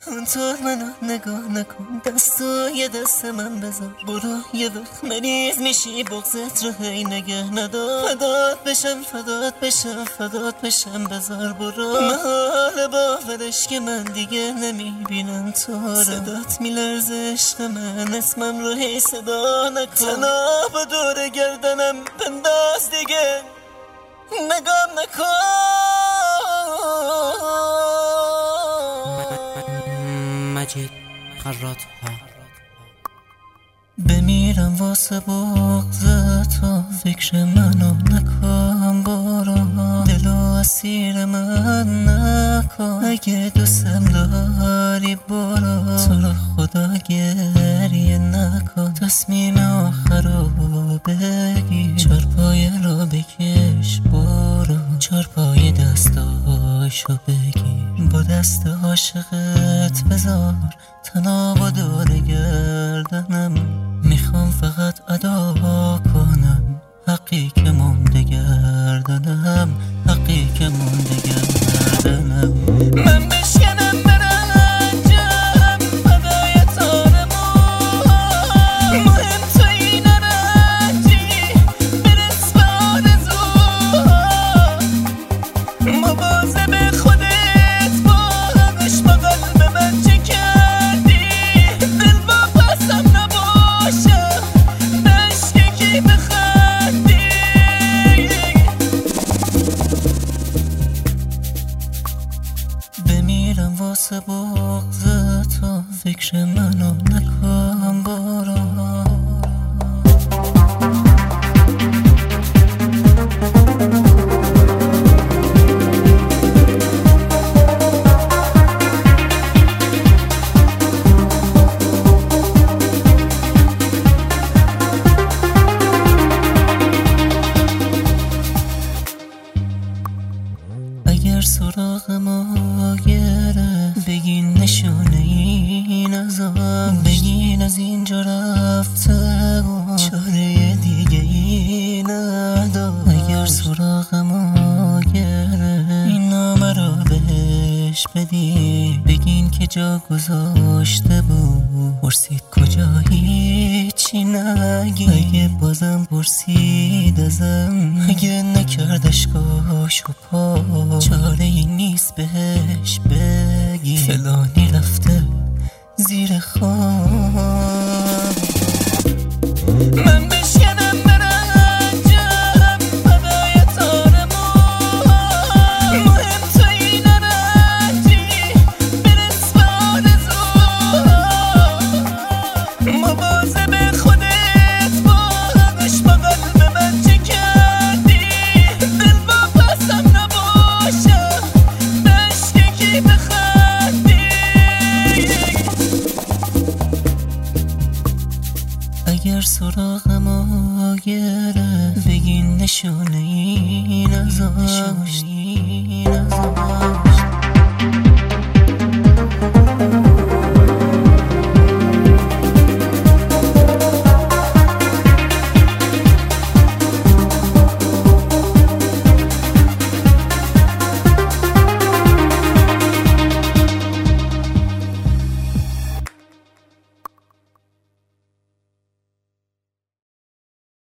اونطور منو نگاه نکن، دستای دست من بذار، برو یه وقت مریض میشی، بغضت رو هی نگه ندار. فدات بشم فدات بشم فدات بشم، بذار برو. محال باورش که من دیگه نمیبینم تو رو. صدات میلرزه عشق من، اسمم رو هی صدا نکن. تناب دور گردنم بنداز دیگه، نگام نکن. مجید خرات ها. بمیرم واسه بغض تو، فکر منو نکن برو. دلو اسیر من نکن، اگه دوستم داری برو. تو رو خدا گریه نکن، تصمیم آخر رو بگیر. چارپای رو بکش برو، چارپای دستاشو بگیر. با دست عاشقت بذار تناب و دور گردنم. میخوام فقط ادا کنم حقی که مونده گردنم، حقی که مونده گردنم. من بشکنم برنجم فدای تارمون، مهم تو این رنجی برس به آرزوها. مواظب خودت باش، با قلب من چه کردی؟ دل واپسم نباشه نشتی که بخندی. بمیرم واسه بغض تو، فکر منو نکن برو. اگر سراغ ما گره بگین نشونه این ازم، بگین از اینجا رفته و چاره دیگه ای ندار. اگر سراغ ما گره این نامه رو بهش بدین، بگین که جا گذاشته بود، پرسید کجا هیچی نگین. اگه بازم پرسید ازم، اگه نکردش کاش و پا، چاره ای نیست بهش بگی فلانی رفته زیر خواب. من بشکنم برنجم فدای تارمون، مهم تو این رنجی برس به آرزوها. مواظب خودت باش، با قلب من چه کردی؟ دل واپسم نباشه نشتی که بخندی. اگر سراغ ما گره بگین نشونه